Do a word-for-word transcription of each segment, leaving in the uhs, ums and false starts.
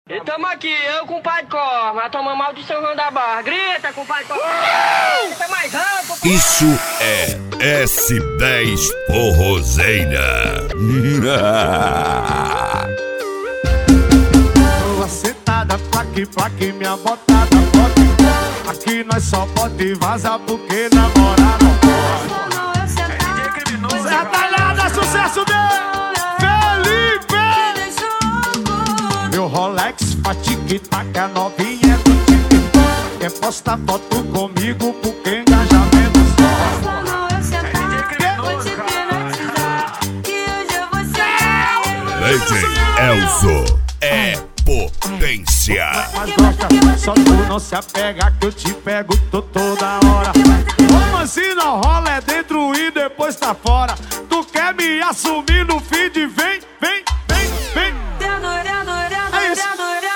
E tamo aqui, eu com o pai de cor, mas tomamos mal de São João da Barra. Grita com o pai de cor. Grita mais alto. Isso é S dez Forrozeira. Boa sentada, plaque, plaque, minha botada pode. Aqui nós só pode vazar porque namorar não pode. Zé Talhada, sucesso dele! Felipe! Meu Rolex, fatigue, taca novinha do TikTok. Quer postar foto comigo porque engajamento só. Lady Elzo é potência. Mas gosta, só tu não se apega que eu te pego tô toda hora. Como assim não rola? É dentro e depois tá fora. Tu quer me assumir no feed? Vem, vem, vem, vem. É isso.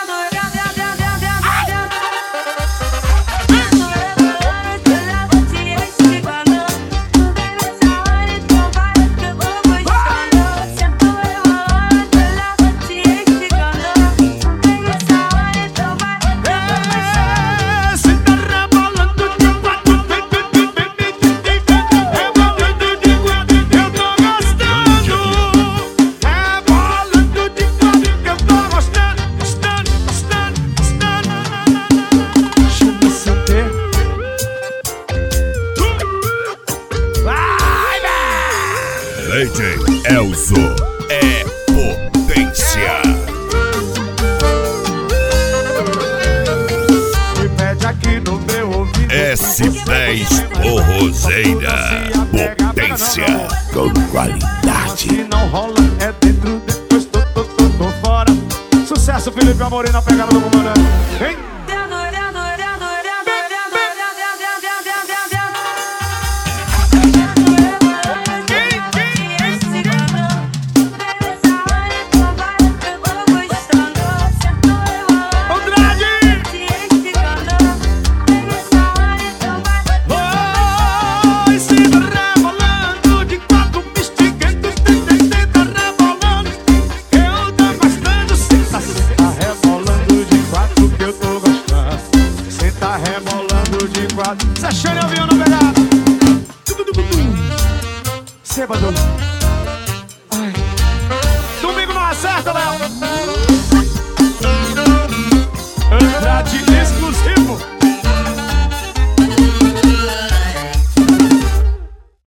Lady Elzo é potência. Me pede aqui no meu ouvido. S dez Forrozeira, potência com qualidade. Se não rola, é dentro, depois tô, tô, tô, tô fora. Sucesso, Felipe Amorim na pegada do comandante. Vem! Zé Xane avião na pegada. Sábado. Domingo não acerta, Léo.